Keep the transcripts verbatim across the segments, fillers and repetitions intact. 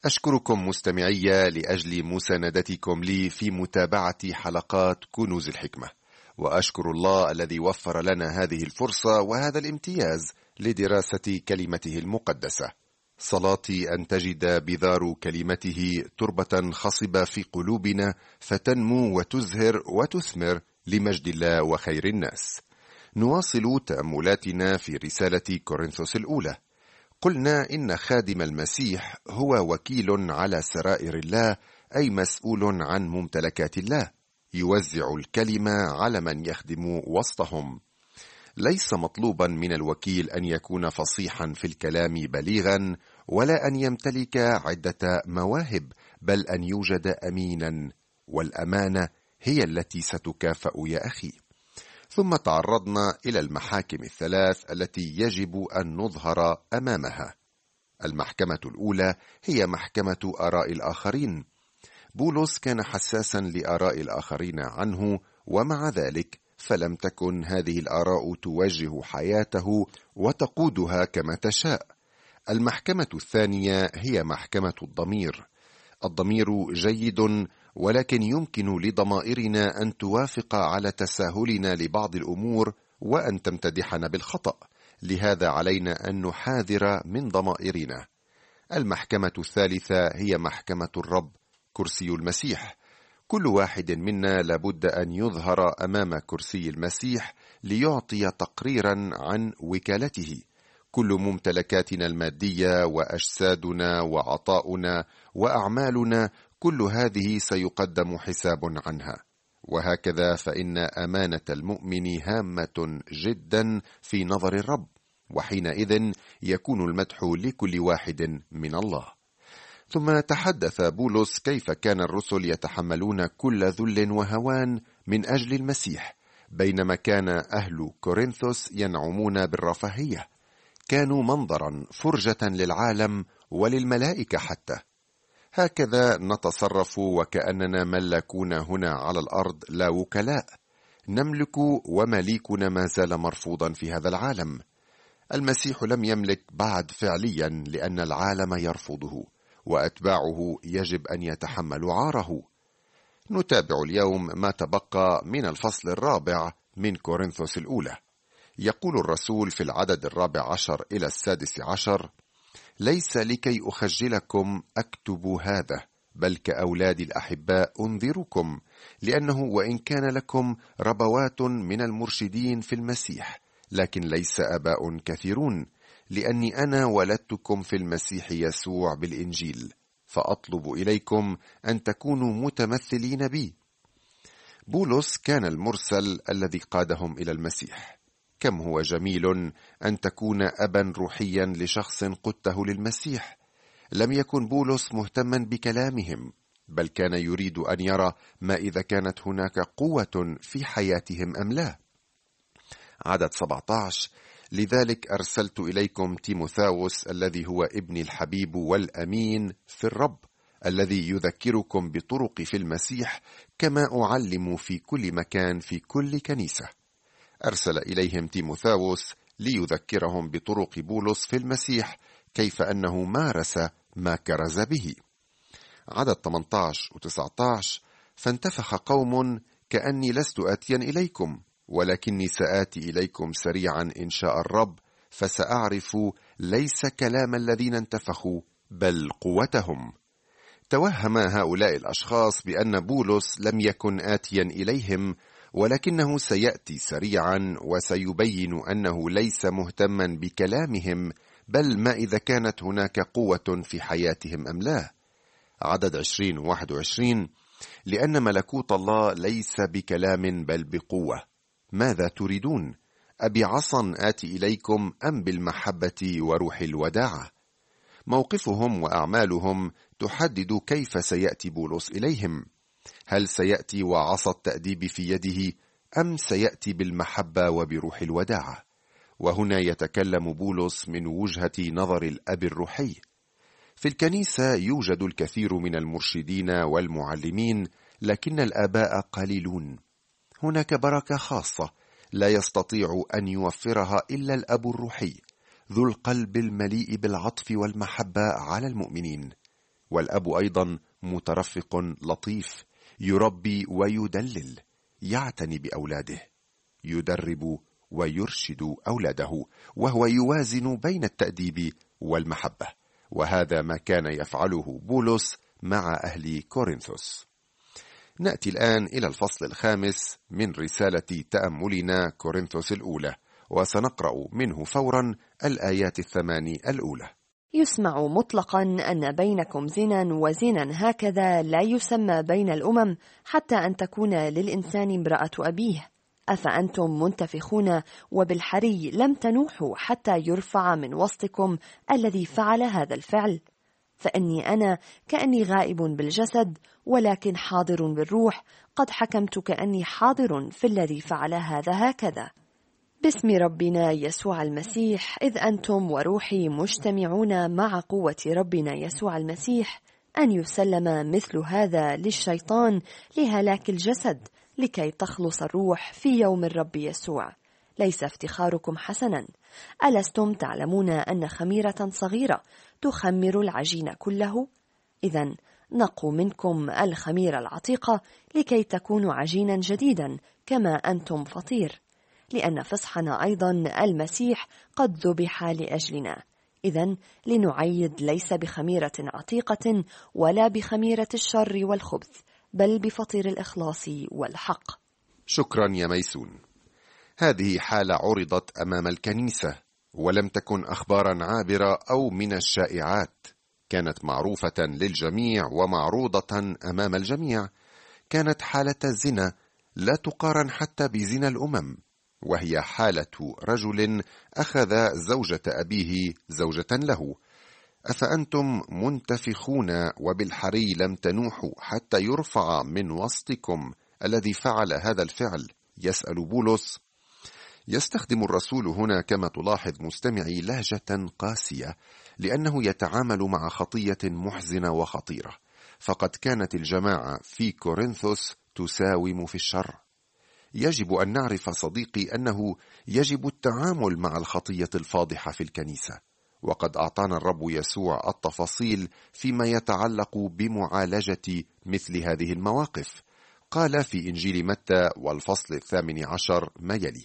أشكركم مستمعي لأجل مساندتكم لي في متابعة حلقات كنوز الحكمة، وأشكر الله الذي وفر لنا هذه الفرصة وهذا الامتياز لدراسة كلمته المقدسة. صلاتي أن تجد بذار كلمته تربة خصبة في قلوبنا فتنمو وتزهر وتثمر لمجد الله وخير الناس. نواصل تأملاتنا في رسالة كورنثوس الأولى. قلنا إن خادم المسيح هو وكيل على سرائر الله، أي مسؤول عن ممتلكات الله، يوزع الكلمة على من يخدم وسطهم. ليس مطلوبا من الوكيل أن يكون فصيحا في الكلام بليغا، ولا أن يمتلك عدة مواهب، بل أن يوجد أمينا، والأمانة هي التي ستكافأ يا أخي. ثم تعرضنا إلى المحاكم الثلاث التي يجب أن نظهر أمامها. المحكمة الأولى هي محكمة آراء الآخرين. بولس كان حساسا لآراء الآخرين عنه، ومع ذلك فلم تكن هذه الآراء توجه حياته وتقودها كما تشاء. المحكمة الثانية هي محكمة الضمير. الضمير جيد، ولكن يمكن لضمائرنا أن توافق على تساهلنا لبعض الأمور وأن تمتدحنا بالخطأ، لهذا علينا أن نحاذر من ضمائرنا. المحكمة الثالثة هي محكمة الرب، كرسي المسيح. كل واحد منا لابد أن يظهر أمام كرسي المسيح ليعطي تقريرا عن وكالته. كل ممتلكاتنا المادية وأجسادنا وعطاؤنا وأعمالنا، كل هذه سيقدم حساب عنها. وهكذا فإن أمانة المؤمن هامة جدا في نظر الرب، وحينئذ يكون المدح لكل واحد من الله. ثم تحدث بولس كيف كان الرسل يتحملون كل ذل وهوان من أجل المسيح، بينما كان أهل كورنثوس ينعمون بالرفاهية. كانوا منظرا فرجة للعالم وللملائكة حتى. هكذا نتصرف وكأننا ملكون هنا على الأرض لا وكلاء. نملك ومليكنا ما زال مرفوضا في هذا العالم. المسيح لم يملك بعد فعليا لأن العالم يرفضه، وأتباعه يجب أن يتحملوا عاره. نتابع اليوم ما تبقى من الفصل الرابع من كورنثوس الأولى. يقول الرسول في العدد الرابع عشر إلى السادس عشر: ليس لكي أخجلكم أكتب هذا، بل كأولاد الأحباء أنذركم، لأنه وإن كان لكم ربوات من المرشدين في المسيح، لكن ليس آباء كثيرون، لأني أنا ولدتكم في المسيح يسوع بالإنجيل، فأطلب إليكم أن تكونوا متمثلين بي. بولس كان المرسل الذي قادهم إلى المسيح. كم هو جميل أن تكون أبا روحيا لشخص قدته للمسيح. لم يكن بولس مهتما بكلامهم، بل كان يريد أن يرى ما إذا كانت هناك قوة في حياتهم أم لا. عدد سبعة عشر: لذلك أرسلت إليكم تيموثاوس الذي هو ابني الحبيب والأمين في الرب، الذي يذكركم بطرق في المسيح، كما أعلم في كل مكان في كل كنيسة. أرسل إليهم تيموثاوس ليذكرهم بطرق بولس في المسيح، كيف أنه مارس ما كرز به. عدد ثمانية عشر و تسعة عشر: فانتفخ قوم كأني لست آتيا إليكم، ولكني سآتي إليكم سريعا إن شاء الرب، فسأعرف ليس كلام الذين انتفخوا بل قوتهم. توهم هؤلاء الأشخاص بأن بولس لم يكن آتيا إليهم، ولكنه سيأتي سريعا وسيبين أنه ليس مهتما بكلامهم، بل ما إذا كانت هناك قوة في حياتهم أم لا. عدد عشرين و واحد وعشرين: لأن ملكوت الله ليس بكلام بل بقوة. ماذا تريدون؟ أبعصا آتي إليكم أم بالمحبة وروح الوداعة؟ موقفهم وأعمالهم تحدد كيف سيأتي بولس إليهم. هل سيأتي وعصا التأديب في يده، أم سيأتي بالمحبة وبروح الوداعة؟ وهنا يتكلم بولس من وجهة نظر الأب الروحي. في الكنيسة يوجد الكثير من المرشدين والمعلمين، لكن الآباء قليلون. هناك بركة خاصة لا يستطيع أن يوفرها إلا الأب الروحي، ذو القلب المليء بالعطف والمحبة على المؤمنين. والأب أيضا مترفق لطيف، يربي ويدلل، يعتني بأولاده، يدرب ويرشد أولاده، وهو يوازن بين التأديب والمحبة. وهذا ما كان يفعله بولس مع أهل كورنثوس. نأتي الآن إلى الفصل الخامس من رسالة تأملنا كورنثوس الأولى، وسنقرأ منه فورا الآيات الثماني الأولى. يسمع مطلقا أن بينكم زنا، وزنا هكذا لا يسمى بين الأمم، حتى أن تكون للإنسان امرأة أبيه. أفأنتم منتفخون وبالحري لم تنوحوا حتى يرفع من وسطكم الذي فعل هذا الفعل؟ فإني أنا كأني غائب بالجسد، ولكن حاضر بالروح، قد حكمت كأني حاضر في الذي فعل هذا هكذا. باسم ربنا يسوع المسيح، إذ أنتم وروحي مجتمعون مع قوة ربنا يسوع المسيح، أن يسلم مثل هذا للشيطان لهلاك الجسد، لكي تخلص الروح في يوم الرب يسوع. ليس افتخاركم حسنا. ألستم تعلمون أن خميرة صغيرة تخمر العجين كله؟ إذن نقوا منكم الخميرة العتيقة لكي تكونوا عجينا جديدا كما أنتم فطير، لأن فصحنا أيضا المسيح قد ذبح لأجلنا. إذن لنعيد ليس بخميرة عتيقة ولا بخميرة الشر والخبث، بل بفطير الإخلاص والحق. شكرا يا ميسون. هذه حالة عرضت أمام الكنيسة، ولم تكن أخبارا عابرة أو من الشائعات، كانت معروفة للجميع ومعروضة أمام الجميع. كانت حالة زنا لا تقارن حتى بزنا الأمم، وهي حالة رجل أخذ زوجة أبيه زوجة له. أفأنتم منتفخون وبالحري لم تنوحوا حتى يرفع من وسطكم الذي فعل هذا الفعل؟ يسأل بولس. يستخدم الرسول هنا كما تلاحظ مستمعي لهجة قاسية، لأنه يتعامل مع خطية محزنة وخطيرة، فقد كانت الجماعة في كورنثوس تساوم في الشر. يجب أن نعرف صديقي أنه يجب التعامل مع الخطية الفاضحة في الكنيسة، وقد أعطانا الرب يسوع التفاصيل فيما يتعلق بمعالجة مثل هذه المواقف. قال في إنجيل متى والفصل الثامن عشر ما يلي: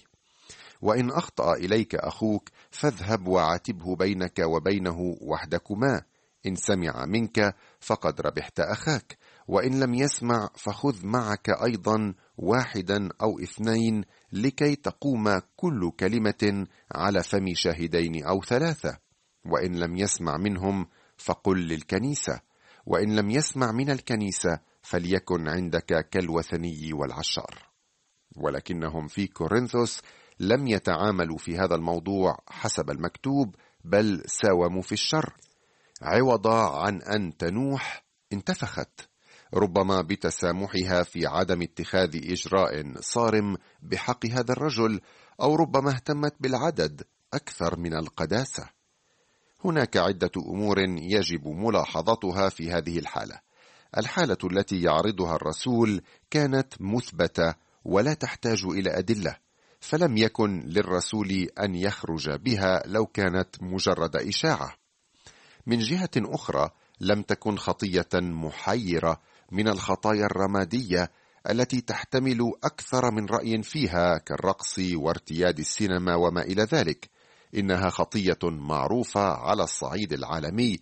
وإن أخطأ إليك أخوك فاذهب وعاتبه بينك وبينه وحدكما، إن سمع منك فقد ربحت أخاك، وإن لم يسمع فخذ معك أيضا واحدا أو اثنين، لكي تقوم كل كلمة على فم شاهدين أو ثلاثة. وإن لم يسمع منهم فقل للكنيسة، وإن لم يسمع من الكنيسة فليكن عندك كالوثني والعشار. ولكنهم في كورنثوس لم يتعاملوا في هذا الموضوع حسب المكتوب، بل ساوموا في الشر. عوض عن أن تنوح انتفخت، ربما بتسامحها في عدم اتخاذ إجراء صارم بحق هذا الرجل، أو ربما اهتمت بالعدد أكثر من القداسة. هناك عدة أمور يجب ملاحظتها في هذه الحالة. الحالة التي يعرضها الرسول كانت مثبتة ولا تحتاج إلى أدلة، فلم يكن للرسول أن يخرج بها لو كانت مجرد إشاعة. من جهة أخرى لم تكن خطية محيرة من الخطايا الرمادية التي تحتمل أكثر من رأي فيها، كالرقص وارتياد السينما وما إلى ذلك. إنها خطية معروفة على الصعيد العالمي،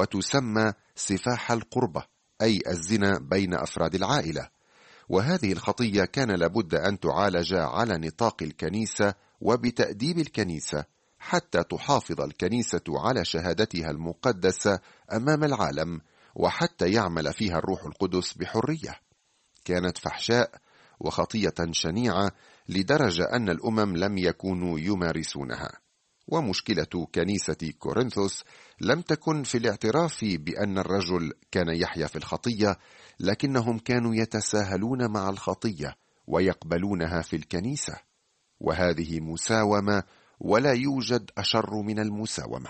وتسمى سفاح القربة، أي الزنا بين أفراد العائلة. وهذه الخطية كان لابد أن تعالج على نطاق الكنيسة وبتأديب الكنيسة، حتى تحافظ الكنيسة على شهادتها المقدسة أمام العالم، وحتى يعمل فيها الروح القدس بحرية. كانت فحشاء وخطية شنيعة لدرجة أن الأمم لم يكونوا يمارسونها. ومشكلة كنيسة كورنثوس لم تكن في الاعتراف بأن الرجل كان يحيا في الخطية، لكنهم كانوا يتساهلون مع الخطية ويقبلونها في الكنيسة. وهذه مساومة، ولا يوجد أشر من المساومة.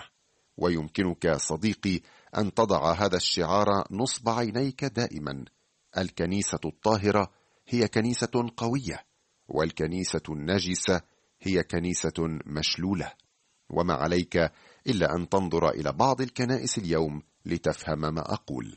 ويمكنك صديقي أن تضع هذا الشعار نصب عينيك دائما: الكنيسة الطاهرة هي كنيسة قوية، والكنيسة النجسة هي كنيسة مشلولة. وما عليك إلا أن تنظر إلى بعض الكنائس اليوم لتفهم ما أقول.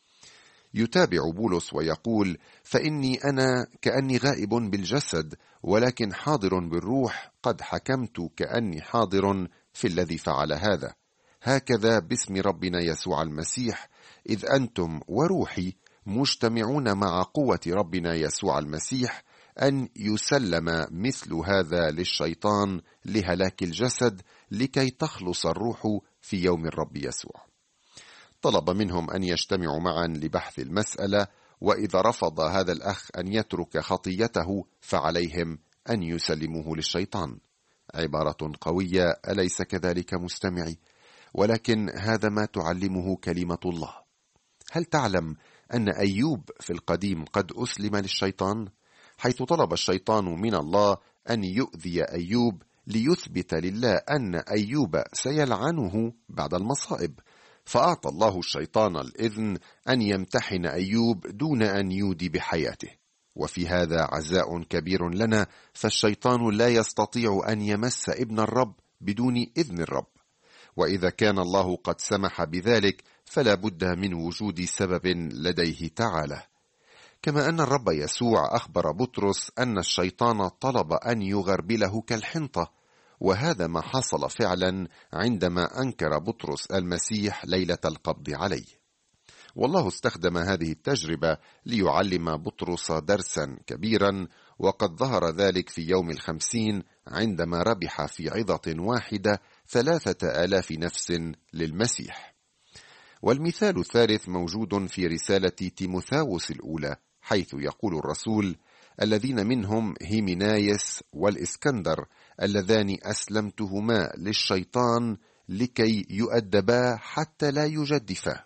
يتابع بولس ويقول: فإني أنا كأني غائب بالجسد ولكن حاضر بالروح، قد حكمت كأني حاضر في الذي فعل هذا، هكذا باسم ربنا يسوع المسيح، إذ أنتم وروحي مجتمعون مع قوة ربنا يسوع المسيح أن يسلم مثل هذا للشيطان لهلاك الجسد، لكي تخلص الروح في يوم الرب يسوع. طلب منهم أن يجتمعوا معا لبحث المسألة، وإذا رفض هذا الأخ أن يترك خطيته فعليهم أن يسلموه للشيطان. عبارة قوية، أليس كذلك مستمعي؟ ولكن هذا ما تعلمه كلمة الله. هل تعلم أن أيوب في القديم قد أسلم للشيطان؟ حيث طلب الشيطان من الله أن يؤذي أيوب ليثبت لله أن أيوب سيلعنه بعد المصائب، فأعطى الله الشيطان الإذن أن يمتحن أيوب دون أن يودي بحياته. وفي هذا عزاء كبير لنا، فالشيطان لا يستطيع أن يمس ابن الرب بدون إذن الرب، وإذا كان الله قد سمح بذلك فلا بد من وجود سبب لديه تعالى. كما أن الرب يسوع أخبر بطرس أن الشيطان طلب أن يغربله كالحنطة، وهذا ما حصل فعلا عندما أنكر بطرس المسيح ليلة القبض عليه. والله استخدم هذه التجربة ليعلم بطرس درسا كبيرا، وقد ظهر ذلك في يوم الخمسين عندما ربح في عظة واحدة ثلاثة آلاف نفس للمسيح. والمثال الثالث موجود في رسالة تيموثاوس الأولى، حيث يقول الرسول: الذين منهم هيمنايس والإسكندر اللذان أسلمتهما للشيطان لكي يؤدبا حتى لا يجدفا.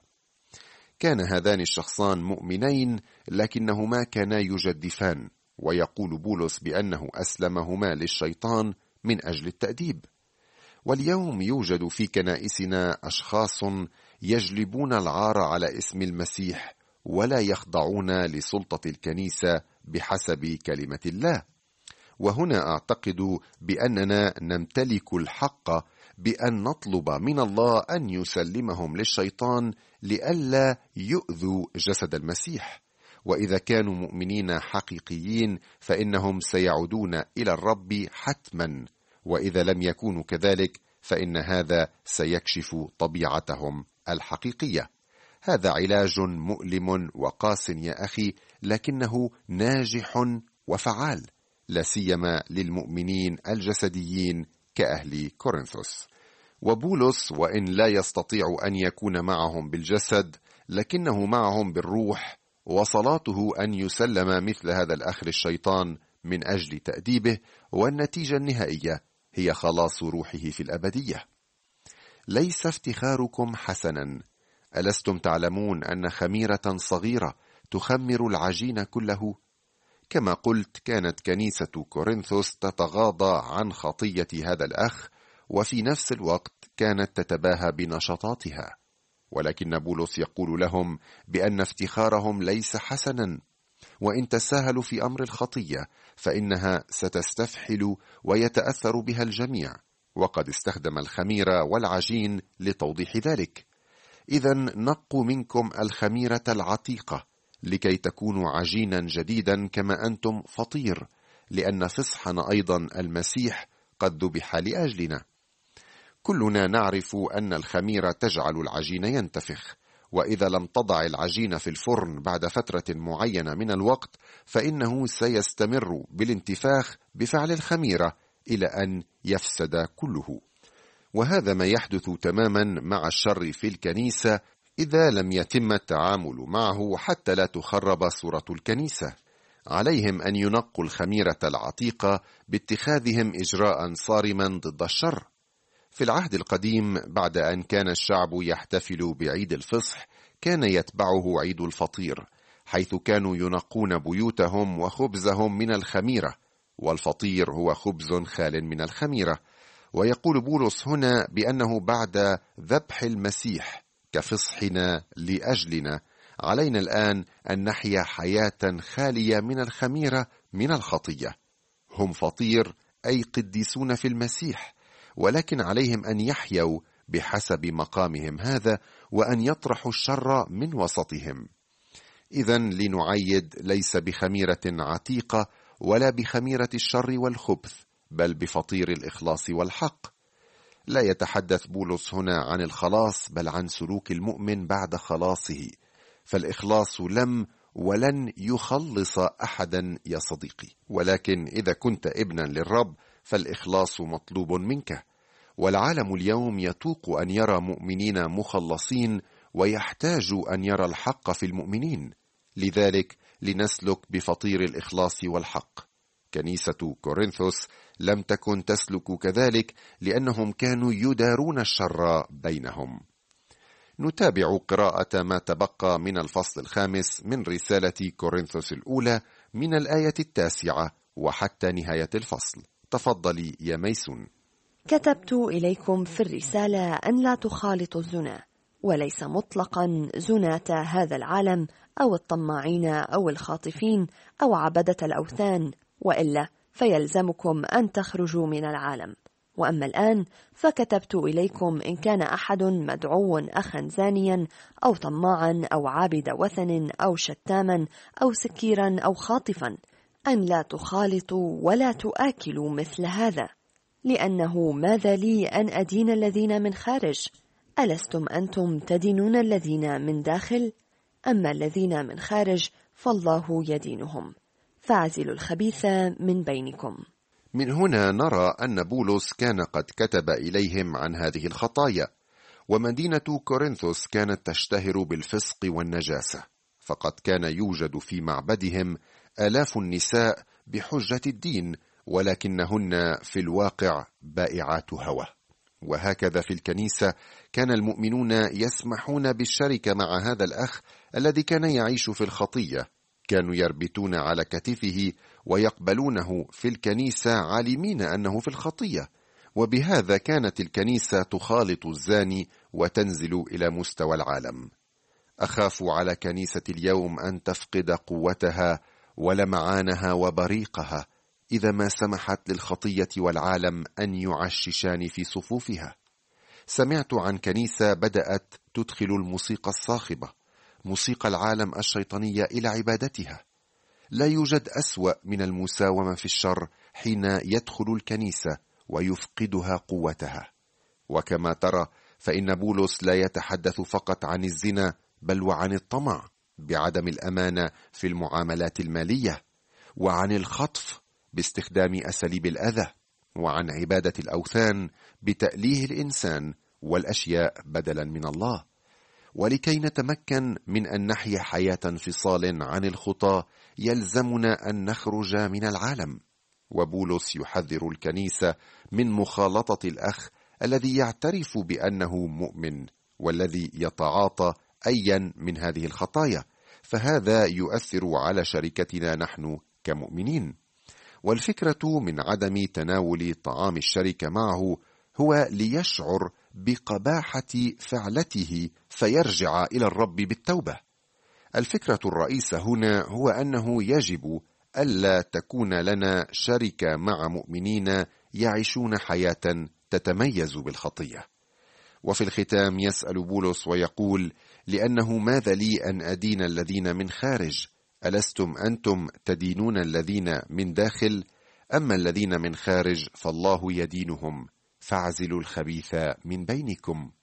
كان هذان الشخصان مؤمنين لكنهما كانا يجدفان، ويقول بولس بأنه أسلمهما للشيطان من أجل التأديب. واليوم يوجد في كنائسنا أشخاص يجلبون العار على اسم المسيح ولا يخضعون لسلطة الكنيسة بحسب كلمة الله. وهنا أعتقد بأننا نمتلك الحق بأن نطلب من الله أن يسلمهم للشيطان لئلا يؤذوا جسد المسيح. وإذا كانوا مؤمنين حقيقيين فإنهم سيعودون إلى الرب حتما، وإذا لم يكونوا كذلك فإن هذا سيكشف طبيعتهم الحقيقية. هذا علاج مؤلم وقاس يا أخي، لكنه ناجح وفعال، لا سيما للمؤمنين الجسديين كأهل كورنثوس. وبولس وإن لا يستطيع أن يكون معهم بالجسد لكنه معهم بالروح، وصلاته أن يسلم مثل هذا الأخ للشيطان من أجل تأديبه، والنتيجة النهائية هي خلاص روحه في الأبدية. ليس افتخاركم حسنا، ألستم تعلمون أن خميرة صغيرة تخمر العجين كله؟ كما قلت، كانت كنيسة كورنثوس تتغاضى عن خطية هذا الأخ، وفي نفس الوقت كانت تتباهى بنشاطاتها، ولكن بولس يقول لهم بأن افتخارهم ليس حسنا، وإن تساهلوا في أمر الخطية فإنها ستستفحل ويتأثر بها الجميع، وقد استخدم الخميرة والعجين لتوضيح ذلك. إذن نقوا منكم الخميرة العتيقة لكي تكونوا عجينا جديدا كما أنتم فطير، لأن فصحنا أيضا المسيح قد ذبح لأجلنا. كلنا نعرف أن الخميرة تجعل العجين ينتفخ، وإذا لم تضع العجين في الفرن بعد فترة معينة من الوقت فإنه سيستمر بالانتفاخ بفعل الخميرة إلى أن يفسد كله. وهذا ما يحدث تماما مع الشر في الكنيسة إذا لم يتم التعامل معه حتى لا تخرب صورة الكنيسة. عليهم أن ينقوا الخميرة العتيقة باتخاذهم إجراء صارما ضد الشر. في العهد القديم بعد أن كان الشعب يحتفل بعيد الفصح كان يتبعه عيد الفطير، حيث كانوا ينقون بيوتهم وخبزهم من الخميرة، والفطير هو خبز خال من الخميرة. ويقول بولس هنا بأنه بعد ذبح المسيح كفصحنا لأجلنا علينا الآن أن نحيا حياة خالية من الخميرة من الخطية. هم فطير أي قديسون في المسيح، ولكن عليهم أن يحيوا بحسب مقامهم هذا، وأن يطرحوا الشر من وسطهم. إذن لنعيد ليس بخميرة عتيقة ولا بخميرة الشر والخبث، بل بفطير الإخلاص والحق. لا يتحدث بولس هنا عن الخلاص، بل عن سلوك المؤمن بعد خلاصه، فالإخلاص لم ولن يخلص أحدا يا صديقي، ولكن إذا كنت ابنا للرب فالإخلاص مطلوب منك. والعالم اليوم يتوق أن يرى مؤمنين مخلصين، ويحتاج أن يرى الحق في المؤمنين. لذلك لنسلك بفطير الإخلاص والحق. كنيسة كورنثوس لم تكن تسلك كذلك، لأنهم كانوا يدارون الشر بينهم. نتابع قراءة ما تبقى من الفصل الخامس من رسالة كورنثوس الأولى من الآية التاسعة وحتى نهاية الفصل. تفضلي يا ميسون. كتبت إليكم في الرسالة أن لا تخالطوا الزنا، وليس مطلقا زناة هذا العالم أو الطماعين أو الخاطفين أو عبدة الأوثان، وإلا فيلزمكم أن تخرجوا من العالم. وأما الآن فكتبت إليكم إن كان أحد مدعو أخا زانيا أو طماعا أو عابد وثن أو شتاما أو سكيرا أو خاطفا أن لا تخالطوا ولا تآكلوا مثل هذا، لأنه ماذا لي أن أدين الذين من خارج؟ ألستم أنتم تدينون الذين من داخل؟ أما الذين من خارج فالله يدينهم. فاعزلوا الخبيث من بينكم. من هنا نرى أن بولس كان قد كتب إليهم عن هذه الخطايا، ومدينة كورنثوس كانت تشتهر بالفسق والنجاسة، فقد كان يوجد في معبدهم آلاف النساء بحجة الدين، ولكنهن في الواقع بائعات هوى. وهكذا في الكنيسة كان المؤمنون يسمحون بالشركة مع هذا الأخ الذي كان يعيش في الخطية، كانوا يربطون على كتفه ويقبلونه في الكنيسة عالمين أنه في الخطية، وبهذا كانت الكنيسة تخالط الزاني وتنزل إلى مستوى العالم. أخاف على كنيسة اليوم أن تفقد قوتها ولمعانها وبريقها إذا ما سمحت للخطية والعالم أن يعششان في صفوفها. سمعت عن كنيسة بدأت تدخل الموسيقى الصاخبة، موسيقى العالم الشيطانية، إلى عبادتها. لا يوجد أسوأ من المساومة في الشر حين يدخل الكنيسة ويفقدها قوتها. وكما ترى فإن بولس لا يتحدث فقط عن الزنا، بل وعن الطمع بعدم الأمانة في المعاملات المالية، وعن الخطف باستخدام أساليب الأذى، وعن عبادة الأوثان بتأليه الإنسان والأشياء بدلا من الله. ولكي نتمكن من أن نحيا حياة انفصال عن الخطى يلزمنا أن نخرج من العالم. وبولس يحذر الكنيسة من مخالطة الأخ الذي يعترف بأنه مؤمن والذي يتعاطى أيا من هذه الخطايا، فهذا يؤثر على شركتنا نحن كمؤمنين. والفكرة من عدم تناول طعام الشركة معه هو ليشعر بقباحة فعلته فيرجع إلى الرب بالتوبة. الفكرة الرئيسة هنا هو أنه يجب ألا تكون لنا شركة مع مؤمنين يعيشون حياة تتميز بالخطية. وفي الختام يسأل بولس ويقول: لأنه ماذا لي أن أدين الذين من خارج؟ ألستم أنتم تدينون الذين من داخل؟ أما الذين من خارج فالله يدينهم. فاعزلوا الخبيث من بينكم.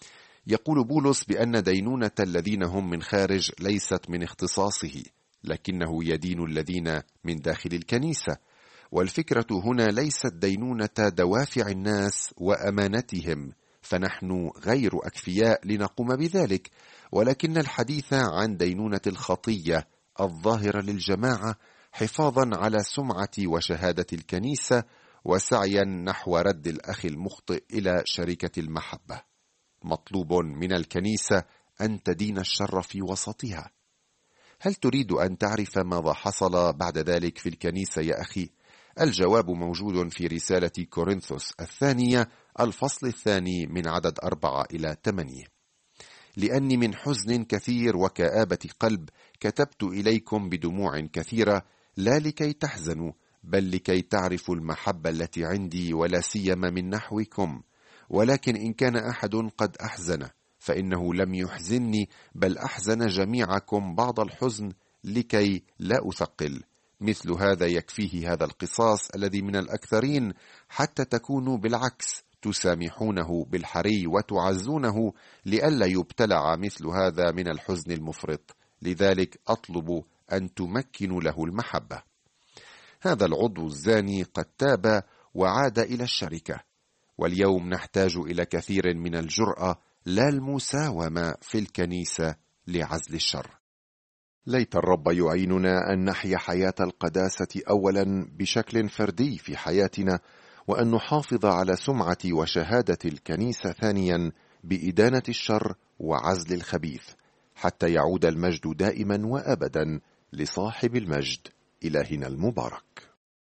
يقول بولس بأن دينونة الذين هم من خارج ليست من اختصاصه، لكنه يدين الذين من داخل الكنيسة. والفكرة هنا ليست دينونة دوافع الناس وأمانتهم، فنحن غير أكفياء لنقوم بذلك، ولكن الحديث عن دينونة الخطية الظاهرة للجماعة حفاظا على سمعة وشهادة الكنيسة، وسعيا نحو رد الأخ المخطئ إلى شركة المحبة. مطلوب من الكنيسة أن تدين الشر في وسطها. هل تريد أن تعرف ماذا حصل بعد ذلك في الكنيسة يا أخي؟ الجواب موجود في رسالة كورنثوس الثانية الفصل الثاني من عدد أربعة إلى ثمانية. لأني من حزن كثير وكآبة قلب كتبت إليكم بدموع كثيرة، لا لكي تحزنوا، بل لكي تعرفوا المحبة التي عندي، ولا سيما من نحوكم، ولكن إن كان أحد قد أحزن فإنه لم يحزنني، بل أحزن جميعكم بعض الحزن لكي لا أثقل. مثل هذا يكفيه هذا القصاص الذي من الأكثرين، حتى تكونوا بالعكس تسامحونه بالحري وتعزونه، لئلا يبتلع مثل هذا من الحزن المفرط. لذلك أطلب أن تمكنوا له المحبة. هذا العضو الزاني قد تاب وعاد إلى الشركة، واليوم نحتاج إلى كثير من الجرأة لا المساومة في الكنيسة لعزل الشر. ليت الرب يعيننا أن نحيا حياة القداسة أولا بشكل فردي في حياتنا، وأن نحافظ على سمعة وشهادة الكنيسة ثانيا بإدانة الشر وعزل الخبيث، حتى يعود المجد دائما وأبدا لصاحب المجد إلهنا المبارك.